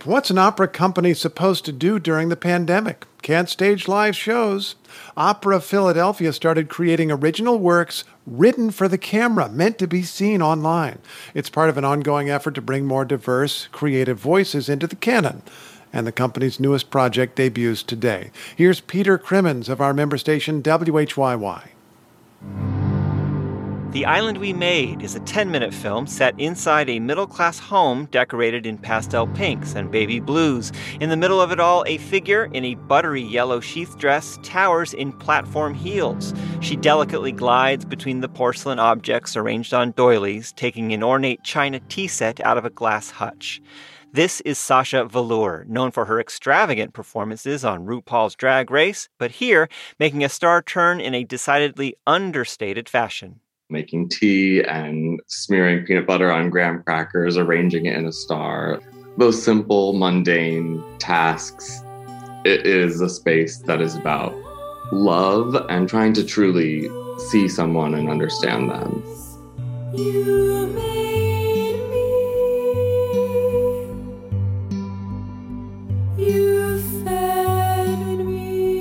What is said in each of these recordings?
What's an opera company supposed to do during the pandemic? Can't stage live shows. Opera Philadelphia started creating original works written for the camera, meant to be seen online. It's part of an ongoing effort to bring more diverse, creative voices into the canon. And the company's newest project debuts today. Here's Peter Crimmins of our member station WHYY. The Island We Made is a 10-minute film set inside a middle-class home decorated in pastel pinks and baby blues. In the middle of it all, a figure in a buttery yellow sheath dress towers in platform heels. She delicately glides between the porcelain objects arranged on doilies, taking an ornate china tea set out of a glass hutch. This is Sasha Velour, known for her extravagant performances on RuPaul's Drag Race, but here making a star turn in a decidedly understated fashion. Making tea and smearing peanut butter on graham crackers, arranging it in a star. Those simple, mundane tasks. It is a space that is about love and trying to truly see someone and understand them. You made me. You fed me.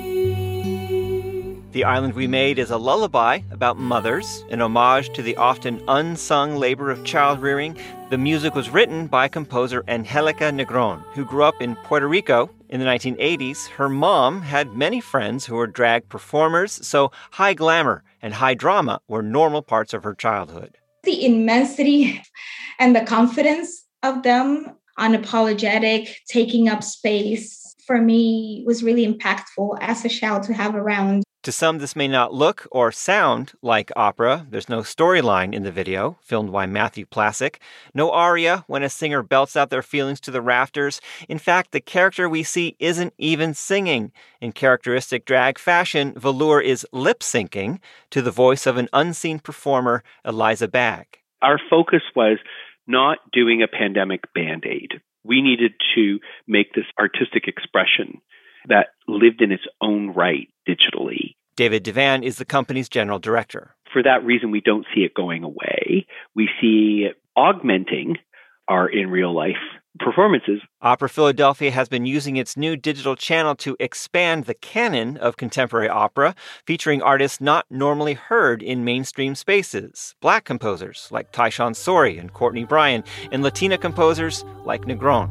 The Island We Made is a lullaby about mothers, an homage to the often unsung labor of child-rearing. The music was written by composer Angelica Negron, who grew up in Puerto Rico in the 1980s. Her mom had many friends who were drag performers, so high glamour and high drama were normal parts of her childhood. The immensity and the confidence of them, unapologetic, taking up space, for me was really impactful as a child to have around. To some, this may not look or sound like opera. There's no storyline in the video, filmed by Matthew Plassick. No aria when a singer belts out their feelings to the rafters. In fact, the character we see isn't even singing. In characteristic drag fashion, Velour is lip-syncing to the voice of an unseen performer, Eliza Bagg. Our focus was not doing a pandemic Band-Aid. We needed to make this artistic expression that lived in its own right digitally. David Devan is the company's general director. For that reason, we don't see it going away. We see it augmenting our in-real-life performances. Opera Philadelphia has been using its new digital channel to expand the canon of contemporary opera, featuring artists not normally heard in mainstream spaces. Black composers like Tyshawn Sorey and Courtney Bryan, and Latina composers like Negron.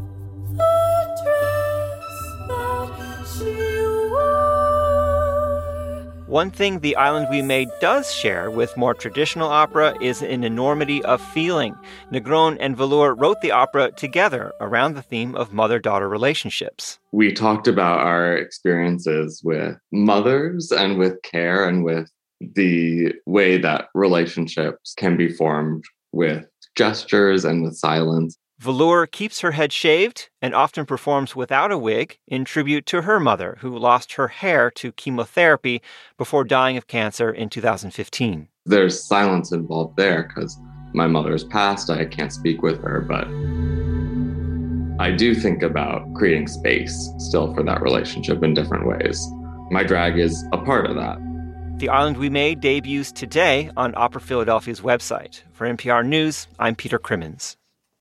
One thing The Island We Made does share with more traditional opera is an enormity of feeling. Negron and Velour wrote the opera together around the theme of mother-daughter relationships. We talked about our experiences with mothers and with care and with the way that relationships can be formed with gestures and with silence. Velour keeps her head shaved and often performs without a wig in tribute to her mother, who lost her hair to chemotherapy before dying of cancer in 2015. There's silence involved there because my mother has passed. I can't speak with her, but I do think about creating space still for that relationship in different ways. My drag is a part of that. The Island We Made debuts today on Opera Philadelphia's website. For NPR News, I'm Peter Crimmins.